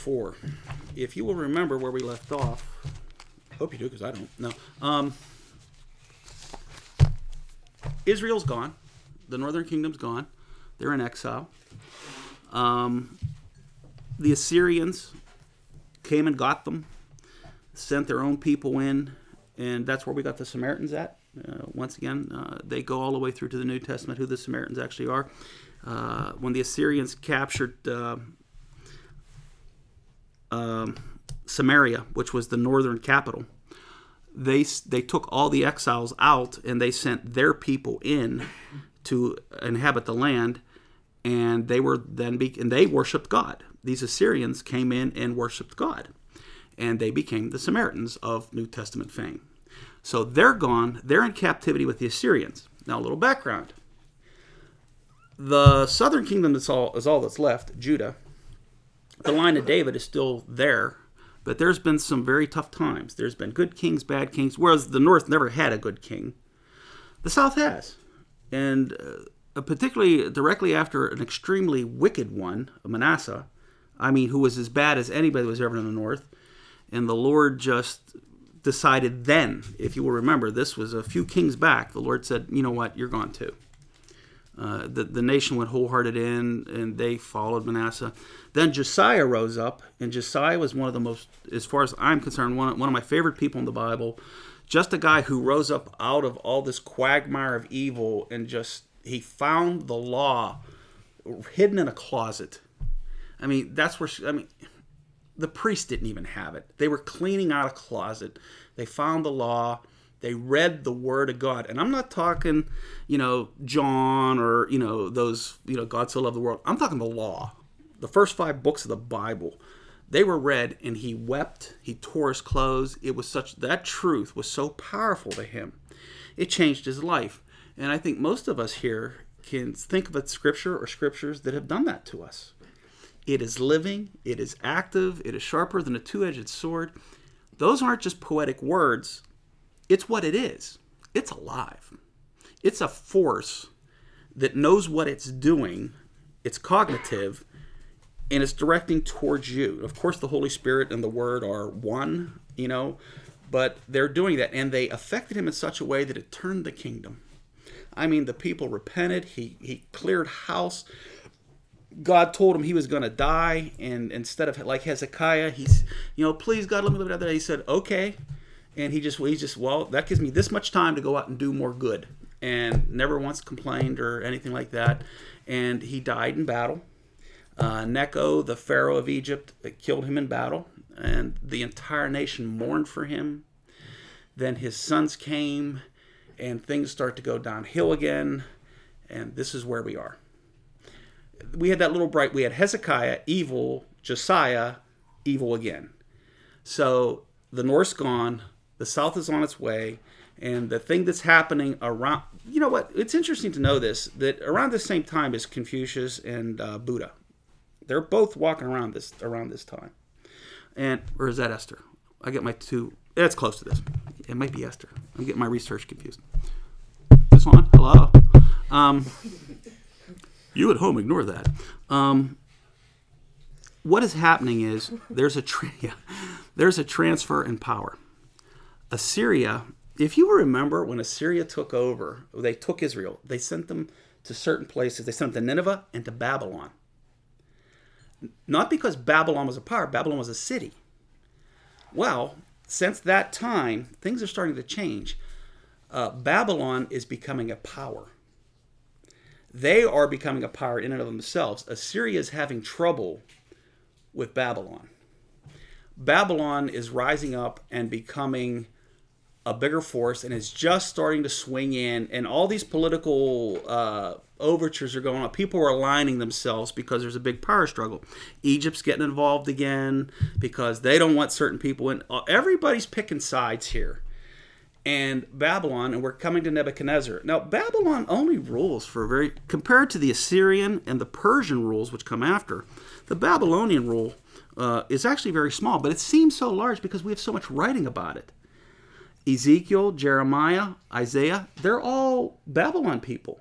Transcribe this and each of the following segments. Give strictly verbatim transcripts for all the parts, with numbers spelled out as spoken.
Four. If you will remember where we left off, I hope you do because I don't. No. Um, Israel's gone. The northern kingdom's gone. They're in exile. Um, the Assyrians came and got them, sent their own people in, and that's where we got the Samaritans at. Uh, once again, uh, they go all the way through to the New Testament, who the Samaritans actually are. Uh, when the Assyrians captured uh, um, Samaria, which was the northern capital, they they took all the exiles out and they sent their people in to inhabit the land, and they were then be, and they worshipped God. These Assyrians came in and worshipped God, and they became the Samaritans of New Testament fame. So they're gone. They're in captivity with the Assyrians. Now, a little background. The southern kingdom is all, is all that's left, Judah. The line of David is still there, but there's been some very tough times. There's been good kings, bad kings, whereas the north never had a good king. The south has. And uh, particularly directly after an extremely wicked one, Manasseh, I mean, who was as bad as anybody was ever in the north, and the Lord just decided then, if you will remember, this was a few kings back, the Lord said, you know what, you're gone too. Uh, the, the nation went wholehearted in, and they followed Manasseh. Then Josiah rose up, and Josiah was one of the most, as far as I'm concerned, one of, one of my favorite people in the Bible. Just a guy who rose up out of all this quagmire of evil, and just, he found the law hidden in a closet. I mean, that's where, she, I mean, the priests didn't even have it. They were cleaning out a closet. They found the law. They read the Word of God. And I'm not talking, you know, John or, you know, those, you know, God so loved the world. I'm talking the law. The first five books of the Bible. They were read, and he wept. He tore his clothes. It was such, that truth was so powerful to him. It changed his life. And I think most of us here can think of a scripture or scriptures that have done that to us. It is living. It is active. It is sharper than a two-edged sword. Those aren't just poetic words. It's what it is. It's alive. It's a force that knows what it's doing. It's cognitive, and it's directing towards you. Of course, the Holy Spirit and the Word are one, you know, but they're doing that, and they affected him in such a way that it turned the kingdom. I mean, the people repented. He he cleared house. God told him he was going to die, and instead of like Hezekiah, he's, you know, please God, let me live another day. He said, okay. And he just, he just, well, that gives me this much time to go out and do more good. And never once complained or anything like that. And he died in battle. Uh, Necho, the Pharaoh of Egypt, killed him in battle. And the entire nation mourned for him. Then his sons came, and things start to go downhill again. And this is where we are. We had that little bright, we had Hezekiah, evil, Josiah, evil again. So the north's gone. The south is on its way, and the thing that's happening around, you know what, it's interesting to know this, that around the same time is Confucius and uh, Buddha. They're both walking around this around this time. And, or is that Esther? I get my two, it's close to this. It might be Esther. I'm getting my research confused. This one, hello. Um, you at home, ignore that. Um, what is happening is there's a tra- yeah, there's a transfer in power. Assyria, if you remember when Assyria took over, they took Israel, they sent them to certain places. They sent them to Nineveh and to Babylon. Not because Babylon was a power, Babylon was a city. Well, since that time, things are starting to change. Uh, Babylon is becoming a power. They are becoming a power in and of themselves. Assyria is having trouble with Babylon. Babylon is rising up and becoming a bigger force, and is just starting to swing in, and all these political uh, overtures are going on. People are aligning themselves because there's a big power struggle. Egypt's getting involved again because they don't want certain people in. Everybody's picking sides here. And Babylon, and we're coming to Nebuchadnezzar. Now, Babylon only rules for a very, compared to the Assyrian and the Persian rules, which come after, the Babylonian rule uh, is actually very small, but it seems so large because we have so much writing about it. Ezekiel, Jeremiah, Isaiah, they're all Babylon people.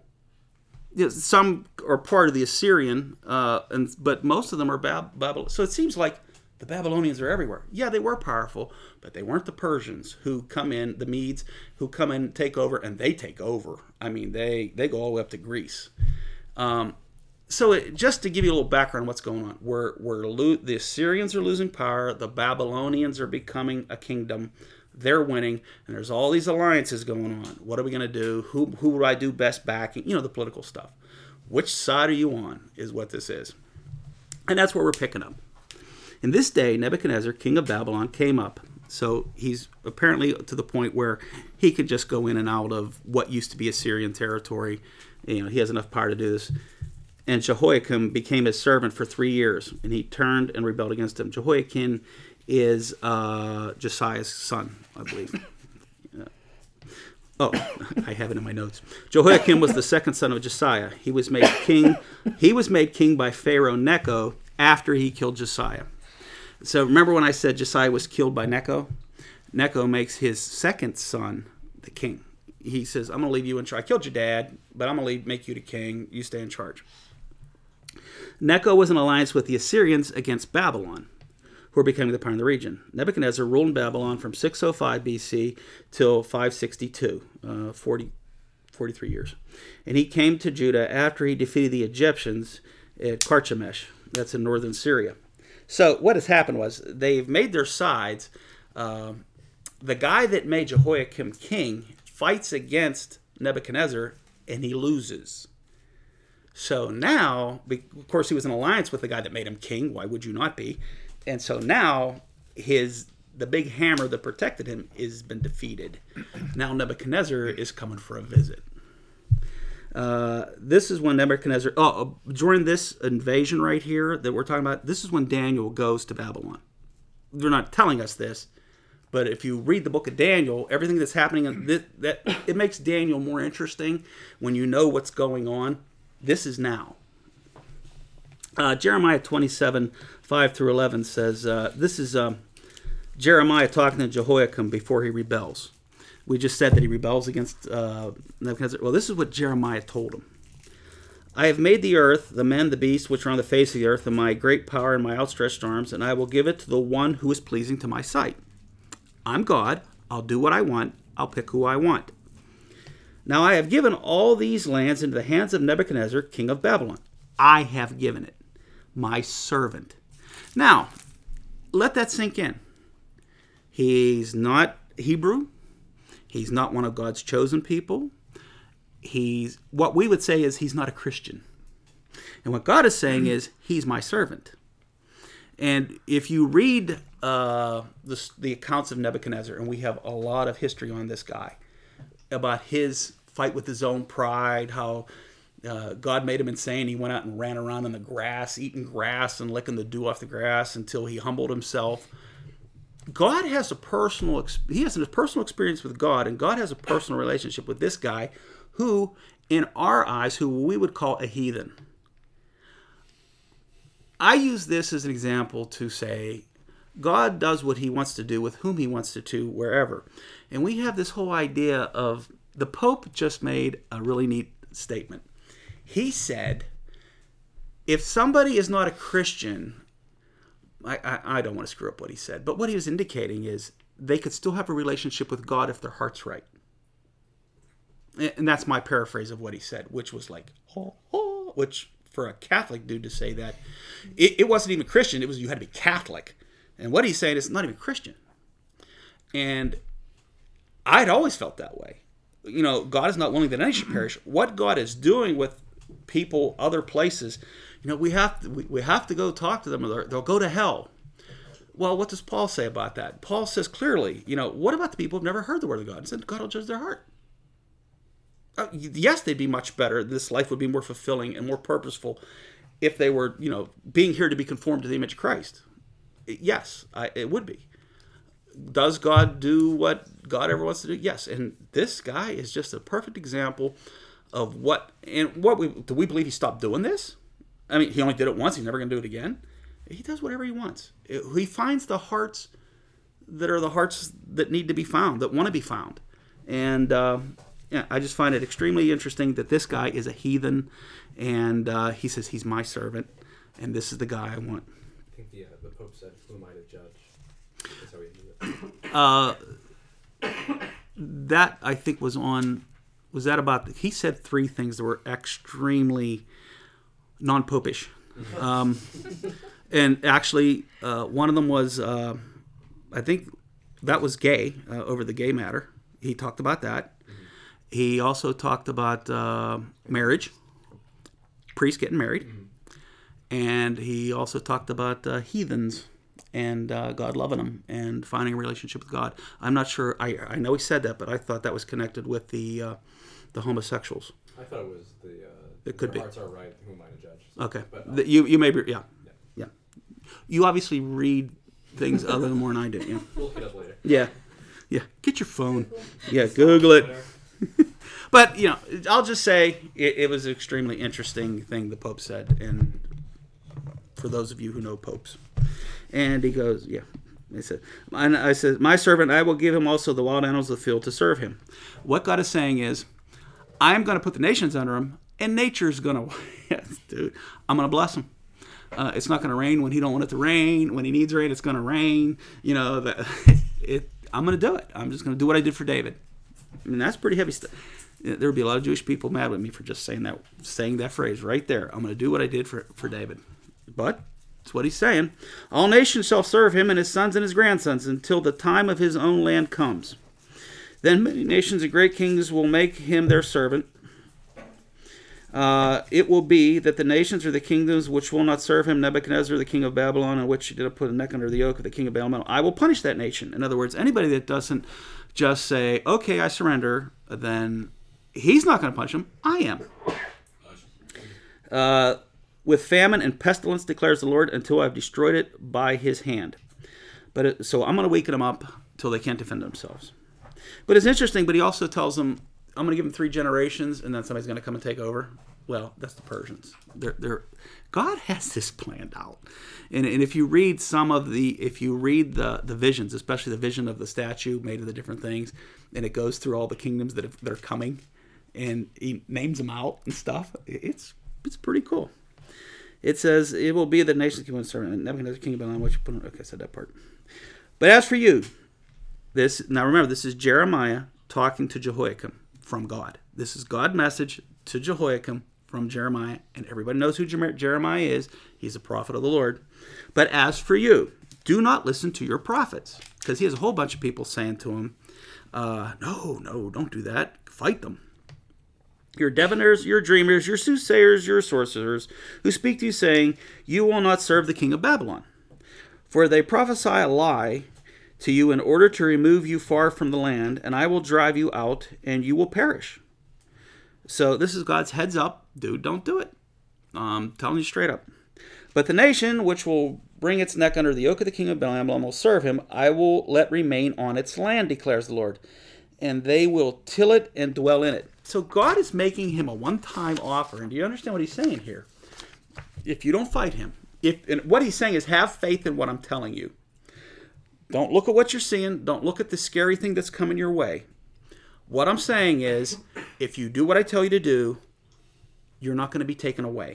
Some are part of the Assyrian, uh, and but most of them are Bab- Babylon. So it seems like The Babylonians are everywhere. Yeah, they were powerful, but they weren't the Persians who come in, the Medes who come in, take over, and they take over. I mean, they, they go all the way up to Greece. Um, so it, just to give you a little background on what's going on, we're, we're lo- the Assyrians are losing power, the Babylonians are becoming a kingdom, they're winning, and there's all these alliances going on. What are we going to do? Who, who would I do best backing? You know, the political stuff. Which side are you on is what this is. And that's what we're picking up. In this day, Nebuchadnezzar, king of Babylon, came up. So he's apparently to the point where he could just go in and out of what used to be Assyrian territory. You know, he has enough power to do this. And Jehoiakim became his servant for three years, and he turned and rebelled against him. Jehoiakim is uh, Josiah's son, I believe. uh, oh, I have it in my notes. Jehoiakim was the second son of Josiah. He was made king. He was made king by Pharaoh Necho after he killed Josiah. So remember when I said Josiah was killed by Necho? Necho makes his second son the king. He says, I'm going to leave you in charge. I killed your dad, but I'm going to leave, make you the king. You stay in charge. Necho was in alliance with the Assyrians against Babylon, who were becoming the power in the region. Nebuchadnezzar ruled in Babylon from six oh five B C till five sixty-two, uh, forty, forty-three years. And he came to Judah after he defeated the Egyptians at Carchemish. That's in northern Syria. So what has happened was they've made their sides. Uh, the guy that made Jehoiakim king fights against Nebuchadnezzar, and he loses. So now, of course, he was in alliance with the guy that made him king. Why would you not be? And so now his the big hammer that protected him has been defeated. Now Nebuchadnezzar is coming for a visit. Uh, this is when Nebuchadnezzar, oh, during this invasion right here that we're talking about, this is when Daniel goes to Babylon. They're not telling us this, but if you read the book of Daniel, everything that's happening, in this, that it makes Daniel more interesting when you know what's going on. This is now. Uh, Jeremiah twenty-seven, five through eleven says, uh, this is um, Jeremiah talking to Jehoiakim before he rebels. We just said that he rebels against uh, Nebuchadnezzar. Well, this is what Jeremiah told him. I have made the earth, the men, the beasts, which are on the face of the earth, and my great power and my outstretched arms, and I will give it to the one who is pleasing to my sight. I'm God. I'll do what I want. I'll pick who I want. Now I have given all these lands into the hands of Nebuchadnezzar, king of Babylon. I have given it. My servant. Now, let that sink in. He's not Hebrew. He's not one of God's chosen people. He's what we would say is he's not a Christian. And what God is saying is he's my servant. And if you read uh, the, the accounts of Nebuchadnezzar, and we have a lot of history on this guy, about his fight with his own pride, how uh, God made him insane. He went out and ran around in the grass, eating grass and licking the dew off the grass until he humbled himself. God has a personal, he has a personal experience with God, and God has a personal relationship with this guy who, in our eyes, who we would call a heathen. I use this as an example to say God does what he wants to do with whom he wants to do wherever. And we have this whole idea of, the Pope just made a really neat statement. He said, if somebody is not a Christian, I, I, I don't want to screw up what he said, but what he was indicating is they could still have a relationship with God if their heart's right. And that's my paraphrase of what he said, which was like, oh, oh, which for a Catholic dude to say that, it, it wasn't even Christian, it was you had to be Catholic. And what he's saying is not even Christian. And I'd always felt that way. You know, God is not willing that any should perish. What God is doing with people, other places, you know, we have to, we, we have to go talk to them, or they'll go to hell. Well, what does Paul say about that? Paul says clearly, you know, what about the people who've never heard the word of God? He said, God will judge their heart. Uh, yes, they'd be much better. This life would be more fulfilling and more purposeful if they were, you know, being here to be conformed to the image of Christ. Yes, I, it would be. Does God do what God ever wants to do? Yes. And this guy is just a perfect example of what, and what we, do we believe he stopped doing this? I mean, he only did it once. He's never going to do it again. He does whatever he wants. He finds the hearts that are the hearts that need to be found, that want to be found. And uh, yeah, I just find it extremely interesting that this guy is a heathen, and uh, he says he's my servant, and this is the guy I want. think the uh, the Pope said, "Who am I to judge?" That's how he ended it. Uh, that I think was on. Was that about? He said three things that were extremely non-popish, um, and actually, uh, one of them was, uh, I think, that was gay uh, over the gay matter. He talked about that. Mm-hmm. He also talked about uh, marriage, priests getting married, mm-hmm. and he also talked about uh, heathens. And uh, God loving them and finding a relationship with God. I'm not sure. I I know he said that, but I thought that was connected with the uh, the homosexuals. I thought it was the. Uh, it could their be. Hearts are right. Who am I to judge? So, okay. But, uh, the, you you may be yeah. yeah yeah. You obviously read things other than more than I do. Yeah. We'll look it up later. Yeah. Yeah. Get your phone. Yeah. Google it. But you know, I'll just say it, it was an extremely interesting thing the Pope said, and for those of you who know popes. And he goes, yeah. He said, and I said, my servant, I will give him also the wild animals of the field to serve him. What God is saying is, I'm going to put the nations under him, and nature's going to, yes, dude, I'm going to bless him. Uh, it's not going to rain when he don't want it to rain. When he needs rain, it's going to rain. You know, the, it, I'm going to do it. I'm just going to do what I did for David. I mean, that's pretty heavy stuff. There would be a lot of Jewish people mad with me for just saying that, saying that phrase right there. I'm going to do what I did for, for David. But that's what he's saying. All nations shall serve him and his sons and his grandsons until the time of his own land comes. Then many nations and great kings will make him their servant. Uh, it will be that the nations or the kingdoms which will not serve him, Nebuchadnezzar, the king of Babylon, and which he did put a neck under the yoke of the king of Babylon, I will punish that nation. In other words, anybody that doesn't just say, okay, I surrender, then he's not going to punish them. I am. Uh... With famine and pestilence, declares the Lord, until I've destroyed it by his hand. But it, so I'm going to weaken them up till they can't defend themselves. But it's interesting, but he also tells them, I'm going to give them three generations, and then somebody's going to come and take over. Well, that's the Persians. They're, they're, God has this planned out. And, and if you read some of the, if you read the, the visions, especially the vision of the statue made of the different things, and it goes through all the kingdoms that, have, that are coming, and he names them out and stuff, it's it's pretty cool. It says, it will be the nations keep on serving Nebuchadnezzar, king of Babylon, which you put on. Okay, I said that part. But as for you, this, now remember, this is Jeremiah talking to Jehoiakim from God. This is God's message to Jehoiakim from Jeremiah, and everybody knows who Jeremiah is. He's a prophet of the Lord. But as for you, do not listen to your prophets, because he has a whole bunch of people saying to him, uh, no, no, don't do that. Fight them. Your diviners, your dreamers, your soothsayers, your sorcerers, who speak to you, saying, you will not serve the king of Babylon. For they prophesy a lie to you in order to remove you far from the land, and I will drive you out, and you will perish. So this is God's heads up. Dude, don't do it. I'm telling you straight up. But the nation which will bring its neck under the yoke of the king of Babylon will serve him, I will let remain on its land, declares the Lord. And they will till it and dwell in it. So God is making him a one-time offer. And do you understand what he's saying here? If you don't fight him, if and what he's saying is have faith in what I'm telling you. Don't look at what you're seeing. Don't look at the scary thing that's coming your way. What I'm saying is, if you do what I tell you to do, you're not going to be taken away.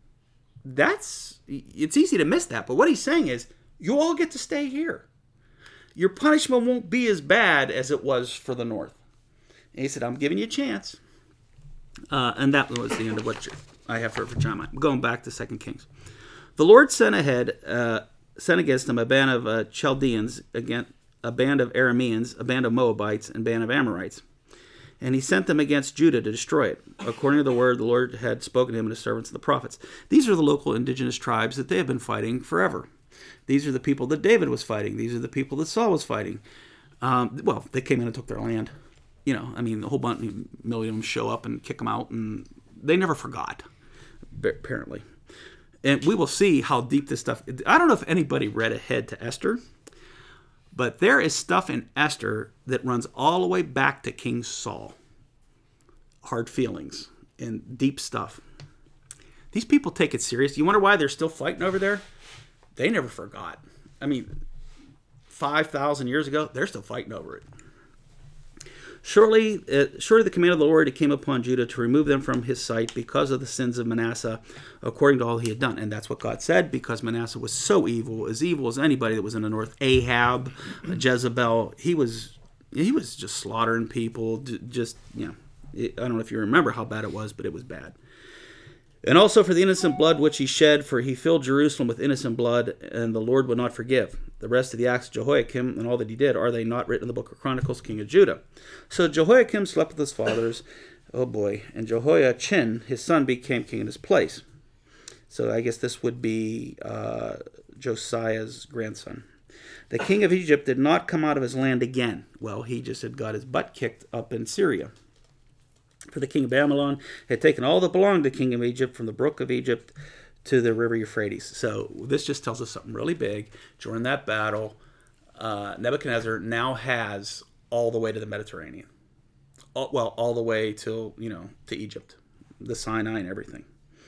That's, it's easy to miss that. But what he's saying is, you all get to stay here. Your punishment won't be as bad as it was for the north. And he said, I'm giving you a chance. Uh, and that was the end of what I have for, for Jeremiah. Going back to Second Kings. The Lord sent ahead, uh, sent against them a band of uh, Chaldeans, against, a band of Arameans, a band of Moabites, and a band of Amorites. And he sent them against Judah to destroy it, according to the word the Lord had spoken to him and his servants, the prophets. These are the local indigenous tribes that they have been fighting forever. These are the people that David was fighting. These are the people that Saul was fighting. Um, well, they came in and took their land. You know, I mean, a whole bunch, a million of them show up and kick them out, and they never forgot, apparently. And we will see how deep this stuff... I don't know if anybody read ahead to Esther, but there is stuff in Esther that runs all the way back to King Saul. Hard feelings and deep stuff. These people take it serious. You wonder why they're still fighting over there? They never forgot. I mean, five thousand years ago, they're still fighting over it. Surely, uh, surely the command of the Lord it came upon Judah to remove them from his sight because of the sins of Manasseh, according to all he had done. And that's what God said, because Manasseh was so evil, as evil as anybody that was in the north. Ahab, Jezebel, he was he was just slaughtering people. Just, you know, I don't know if you remember how bad it was, but it was bad. And also for the innocent blood which he shed, for he filled Jerusalem with innocent blood, and the Lord would not forgive. The rest of the acts of Jehoiakim and all that he did, are they not written in the book of Chronicles, king of Judah? So Jehoiakim slept with his fathers, oh boy, and Jehoiachin, his son, became king in his place. So I guess this would be uh, Josiah's grandson. The king of Egypt did not come out of his land again. Well, he just had got his butt kicked up in Syria. For the king of Babylon had taken all that belonged to the king of Egypt, from the brook of Egypt to the river Euphrates. So this just tells us something really big. During that battle, uh, Nebuchadnezzar now has all the way to the Mediterranean. All, well, all the way to, you know, to Egypt, the Sinai and everything.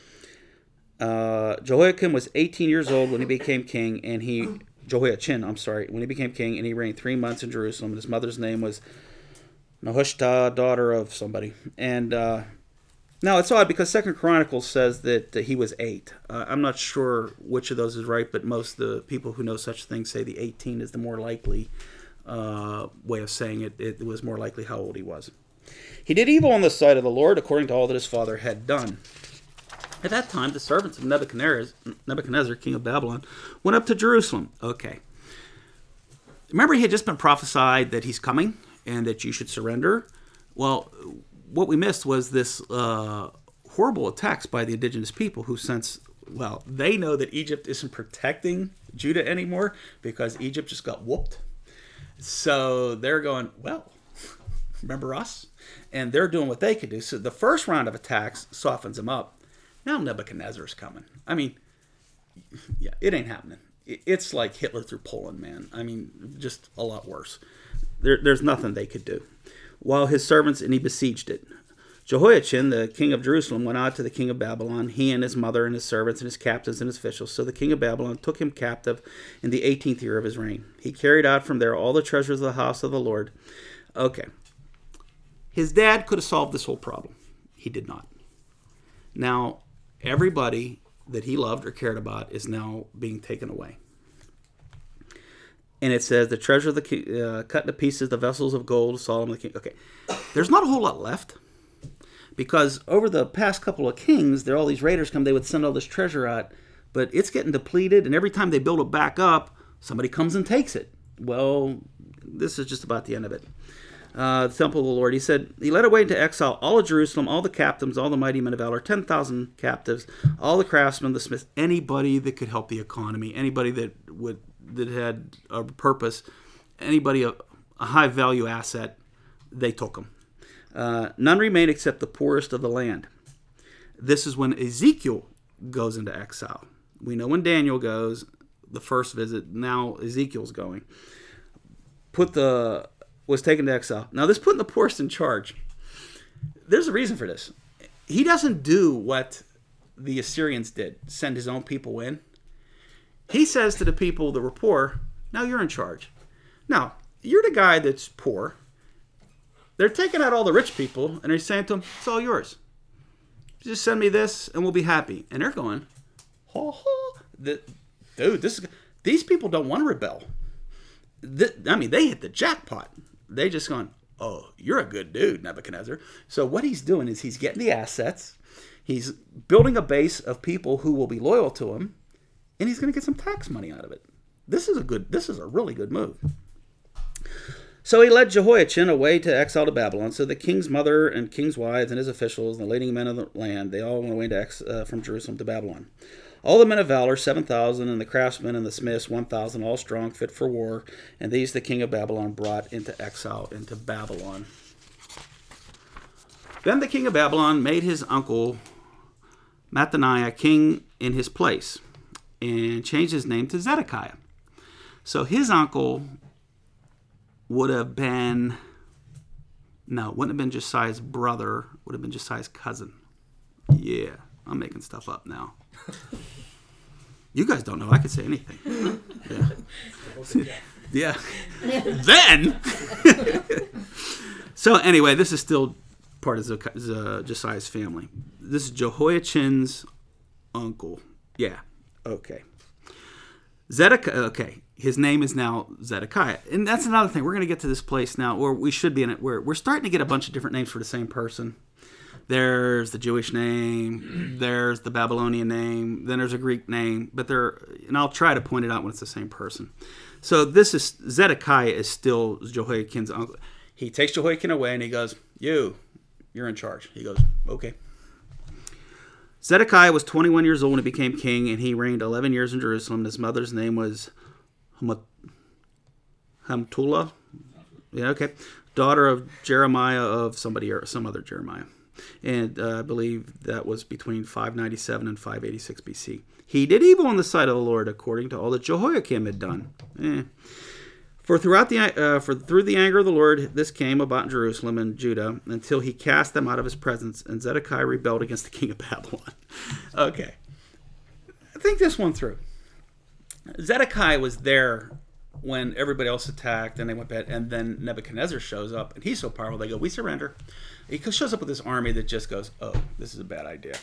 Uh, Jehoiakim was eighteen years old when he became king, and he, Jehoiachin, I'm sorry, when he became king, and he reigned three months in Jerusalem. And his mother's name was Nehushta, daughter of somebody. And uh, now it's odd because Second Chronicles says that uh, he was eight. Uh, I'm not sure which of those is right, but most of the people who know such things say the eighteen is the more likely uh, way of saying it. It was more likely how old he was. He did evil on the sight of the Lord, according to all that his father had done. At that time, the servants of Nebuchadnezzar, Nebuchadnezzar, king of Babylon, went up to Jerusalem. Okay. Remember, he had just been prophesied that he's coming and that you should surrender. Well, what we missed was this uh, horrible attacks by the indigenous people who sense, well, they know that Egypt isn't protecting Judah anymore because Egypt just got whooped. So they're going, well, remember us? And they're doing what they could do. So the first round of attacks softens them up. Now Nebuchadnezzar's coming. I mean, yeah, it ain't happening. It's like Hitler through Poland, man. I mean, just a lot worse. There, there's nothing they could do. While his servants, and he besieged it. Jehoiachin, the king of Jerusalem, went out to the king of Babylon, he and his mother and his servants and his captains and his officials. So the king of Babylon took him captive in the eighteenth year of his reign. He carried out from there all the treasures of the house of the Lord. Okay. His dad could have solved this whole problem. He did not. Now, everybody that he loved or cared about is now being taken away. And it says, the treasure of the king, uh, cut into pieces, the vessels of gold, Solomon the king. Okay, there's not a whole lot left. Because over the past couple of kings, there all these raiders come, they would send all this treasure out. But it's getting depleted, and every time they build it back up, somebody comes and takes it. Well, this is just about the end of it. Uh, the temple of the Lord, he said, he led away into exile all of Jerusalem, all the captains, all the mighty men of valor, ten thousand captives, all the craftsmen, the smiths, anybody that could help the economy, anybody that would that had a purpose, anybody a, a high value asset, they took them. Uh, none remained except the poorest of the land. This is when Ezekiel goes into exile. We know when Daniel goes, the first visit, now Ezekiel's going. Put the was taken to exile. Now, this putting the poorest in charge, there's a reason for this. He doesn't do what the Assyrians did, send his own people in. He says to the people that were poor, now you're in charge. Now, you're the guy that's poor. They're taking out all the rich people, and they're saying to them, it's all yours. Just send me this, and we'll be happy. And they're going, ha ha. The, dude, this is, these people don't want to rebel. The, I mean, they hit the jackpot. They just gone, oh, you're a good dude, Nebuchadnezzar. So what he's doing is he's getting the assets. He's building a base of people who will be loyal to him, and he's going to get some tax money out of it. This is a good. This is a really good move. So he led Jehoiachin away to exile to Babylon. So the king's mother and king's wives and his officials and the leading men of the land, they all went away to ex, uh, from Jerusalem to Babylon. All the men of valor, seven thousand, and the craftsmen and the smiths, one thousand, all strong, fit for war. And these the king of Babylon brought into exile into Babylon. Then the king of Babylon made his uncle Mattaniah king in his place and changed his name to Zedekiah. So his uncle would have been, no, wouldn't have been Josiah's brother, would have been Josiah's cousin. Yeah, I'm making stuff up now. You guys don't know. I could say anything. Yeah. Yeah. Then, So anyway, this is still part of Zech- Z- Josiah's family. This is Jehoiachin's uncle. Yeah. Okay. Zedekiah. Okay. His name is now Zedekiah. And that's another thing. We're going to get to this place now where we should be in it. Where we're starting to get a bunch of different names for the same person. There's the Jewish name. There's the Babylonian name. Then there's a Greek name. But there, and I'll try to point it out when it's the same person. So this is, Zedekiah is still Jehoiachin's uncle. He takes Jehoiachin away and he goes, you, you're in charge. He goes, okay. Zedekiah was twenty-one years old when he became king, and he reigned eleven years in Jerusalem. His mother's name was Hamtullah. Yeah, okay. Daughter of Jeremiah of somebody or some other Jeremiah. And uh, I believe that was between five ninety-seven and five eighty-six B C. He did evil in the sight of the Lord, according to all that Jehoiakim had done. Eh. For throughout the uh, for through the anger of the Lord, this came about in Jerusalem and Judah until he cast them out of his presence, and Zedekiah rebelled against the king of Babylon. Okay, think this one through. Zedekiah was there when everybody else attacked, and they went back, and then Nebuchadnezzar shows up, and he's so powerful. They go, "We surrender." He shows up with this army that just goes, "Oh, this is a bad idea."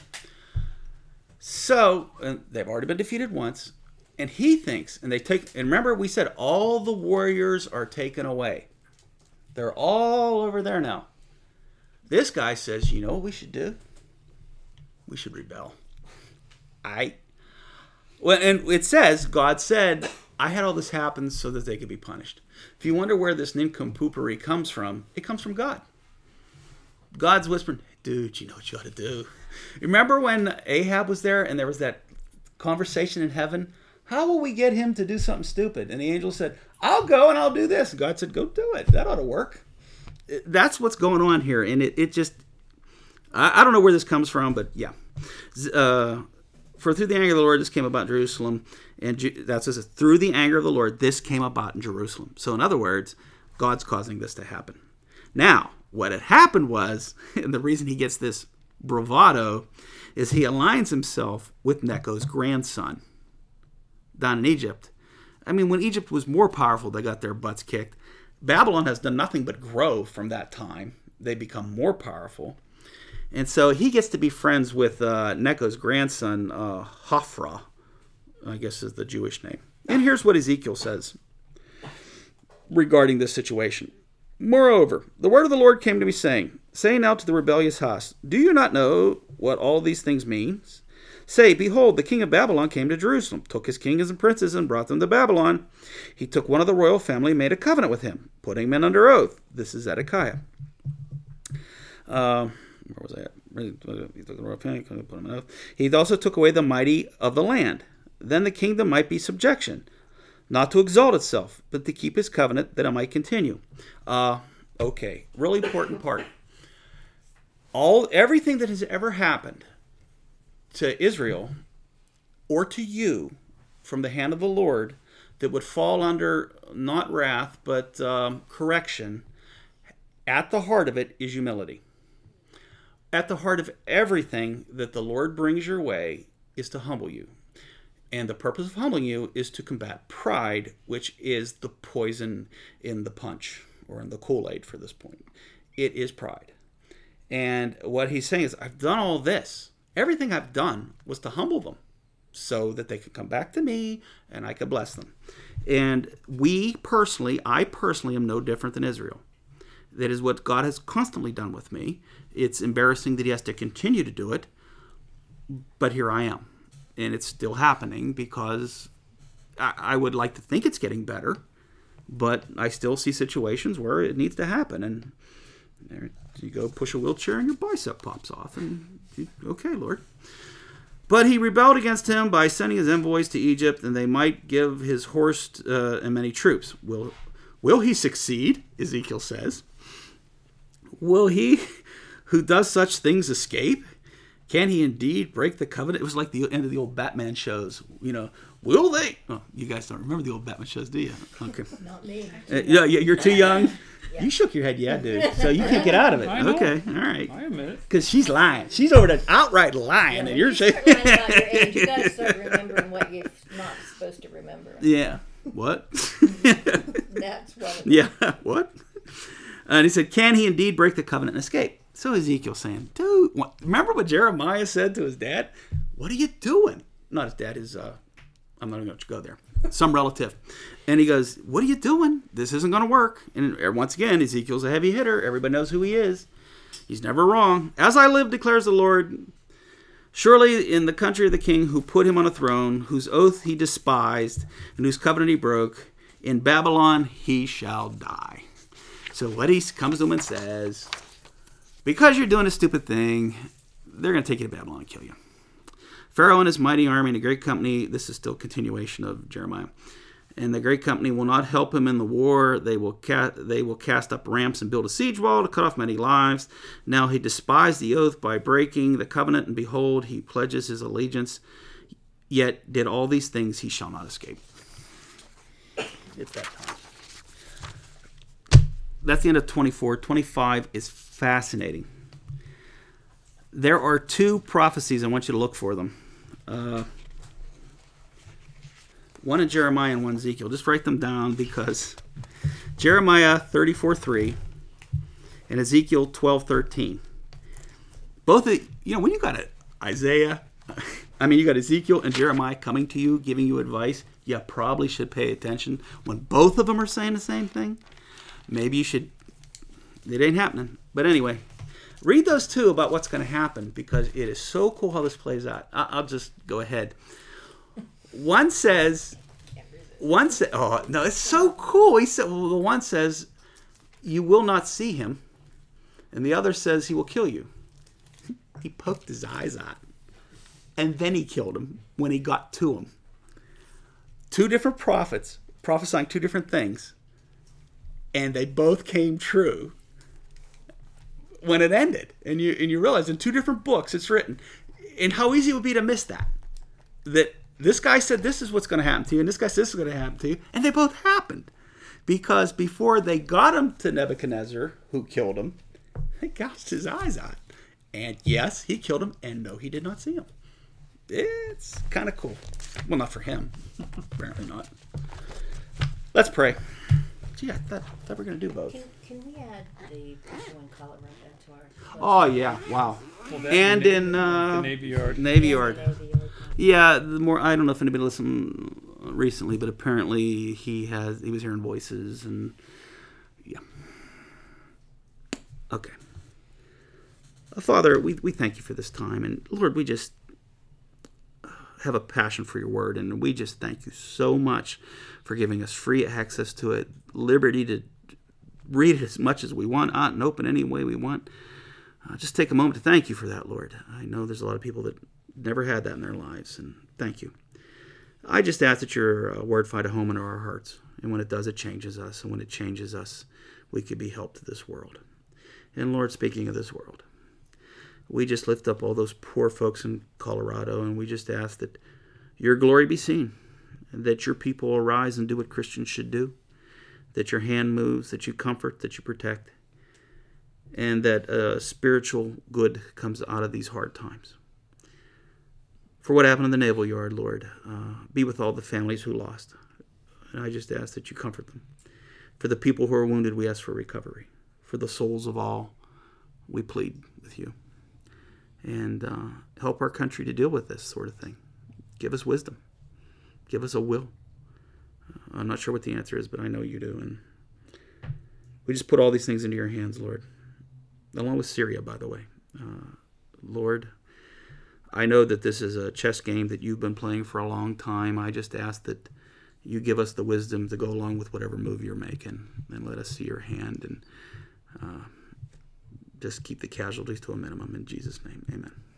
So and they've already been defeated once. And he thinks, and they take, and remember we said all the warriors are taken away. They're all over there now. This guy says, you know what we should do? We should rebel. I, well, and it says, God said, I had all this happen so that they could be punished. If you wonder where this nincompooperi comes from, it comes from God. God's whispering, dude, you know what you ought to do. Remember when Ahab was there and there was that conversation in heaven? How will we get him to do something stupid? And the angel said, I'll go and I'll do this. And God said, go do it. That ought to work. That's what's going on here. And it, it just, I, I don't know where this comes from, but yeah. Uh, For through the anger of the Lord, this came about in Jerusalem. And Ju- that says, through the anger of the Lord, this came about in Jerusalem. So in other words, God's causing this to happen. Now, what had happened was, and the reason he gets this bravado, is he aligns himself with Necho's grandson down in Egypt. I mean, when Egypt was more powerful, they got their butts kicked. Babylon has done nothing but grow from that time. They become more powerful. And so he gets to be friends with uh, Necho's grandson, uh, Hophra, I guess is the Jewish name. And here's what Ezekiel says regarding this situation. Moreover, the word of the Lord came to me, saying, Say now to the rebellious house, do you not know what all these things mean? Say, behold, the king of Babylon came to Jerusalem, took his kings and princes, and brought them to Babylon. He took one of the royal family and made a covenant with him, putting men under oath. This is Zedekiah. Uh, where was I at? He took the royal family, put him on oath. He also took away the mighty of the land. Then the kingdom might be subjection, not to exalt itself, but to keep his covenant, that it might continue. Uh, okay, really important part. All everything that has ever happened to Israel or to you from the hand of the Lord that would fall under not wrath but um, correction, at the heart of it is humility. At the heart of everything that the Lord brings your way is to humble you. And the purpose of humbling you is to combat pride, which is the poison in the punch, or in the Kool-Aid for this point. It is pride. And what he's saying is, I've done all this. Everything I've done was to humble them so that they could come back to me and I could bless them. And we personally, I personally am no different than Israel. That is what God has constantly done with me. It's embarrassing that he has to continue to do it, but here I am. And it's still happening because I, I would like to think it's getting better, but I still see situations where it needs to happen. And there you go, push a wheelchair and your bicep pops off. And you, okay, Lord. But he rebelled against him by sending his envoys to Egypt, and they might give his horse uh, and many troops. Will, will he succeed? Ezekiel says. Will he who does such things escape? Can he indeed break the covenant? It was like the end of the old Batman shows. You know, will they? Oh, you guys don't remember the old Batman shows, do you? Okay. Not me. Uh, yeah, you're too young. Yeah. You shook your head, yeah, dude. So you can't get out of it. I know. Okay, all right. I admit it. Because she's lying. She's over there outright lying, and you're you saying. start lying about your age, you gotta start remembering what you're not supposed to remember. Yeah. What? That's what. It Yeah. What? And he said, can he indeed break the covenant and escape? So Ezekiel's saying, dude, what, remember what Jeremiah said to his dad? What are you doing? Not his dad, his, uh, I'm not going to go there. Some relative. And he goes, what are you doing? This isn't going to work. And once again, Ezekiel's a heavy hitter. Everybody knows who he is. He's never wrong. As I live, declares the Lord, surely in the country of the king who put him on a throne, whose oath he despised, and whose covenant he broke, in Babylon he shall die. So what he comes to him and says, because you're doing a stupid thing, they're going to take you to Babylon and kill you. Pharaoh and his mighty army and a great company, this is still continuation of Jeremiah, and the great company will not help him in the war. They will ca- they will cast up ramps and build a siege wall to cut off many lives. Now he despised the oath by breaking the covenant, and behold, he pledges his allegiance, yet did all these things, he shall not escape. It's that time. That's the end of twenty-four. twenty-five is fascinating. There are two prophecies. I want you to look for them. Uh, one in Jeremiah and one in Ezekiel. Just write them down because Jeremiah thirty-four three and Ezekiel twelve thirteen. Both of, you know, when you got it, Isaiah, I mean, you got Ezekiel and Jeremiah coming to you, giving you advice, you probably should pay attention. When both of them are saying the same thing, maybe you should, it ain't happening. But anyway, read those two about what's going to happen because it is so cool how this plays out. I'll just go ahead. One says, one says, oh, no, it's so cool. He said, well, the one says, you will not see him. And the other says, he will kill you. He poked his eyes out. And then he killed him when he got to him. Two different prophets prophesying two different things. And they both came true when it ended. And you and you realize in two different books it's written. And how easy it would be to miss that. That this guy said this is what's going to happen to you, and this guy said this is going to happen to you. And they both happened. Because before they got him to Nebuchadnezzar, who killed him, they gouged his eyes out. And yes, he killed him, and no, he did not see him. It's kind of cool. Well, not for him. Apparently not. Let's pray. Gee, I thought, thought we were going to do both. Can, can we add the people in Colorado to our... Oh, yeah. Wow. Well, that And the, in uh, the Navy Yard. Navy Yard. Navy Yard. Yeah, the more I don't know if anybody listened recently, but apparently he has he was hearing voices and yeah. Okay. Uh, Father, we we thank you for this time, and Lord, we just have a passion for your word, and we just thank you so much for giving us free access to it, liberty to read it as much as we want, out and open any way we want. Uh, just take a moment to thank you for that, Lord. I know there's a lot of people that never had that in their lives, and thank you. I just ask that your uh, word find a home in our hearts, and when it does, it changes us, and when it changes us, we could be help to this world. And Lord, speaking of this world, we just lift up all those poor folks in Colorado, and we just ask that your glory be seen, and that your people arise and do what Christians should do, that your hand moves, that you comfort, that you protect, and that uh, spiritual good comes out of these hard times. For what happened in the Naval Yard, Lord, uh, be with all the families who lost. And I just ask that you comfort them. For the people who are wounded, we ask for recovery. For the souls of all, we plead with you. And uh, help our country to deal with this sort of thing. Give us wisdom. Give us a will. Uh, I'm not sure what the answer is, but I know you do. And we just put all these things into your hands, Lord. Along with Syria, by the way. Uh, Lord, I know that this is a chess game that you've been playing for a long time. I just ask that you give us the wisdom to go along with whatever move you're making, and let us see your hand, and uh, just keep the casualties to a minimum. In Jesus' name, amen.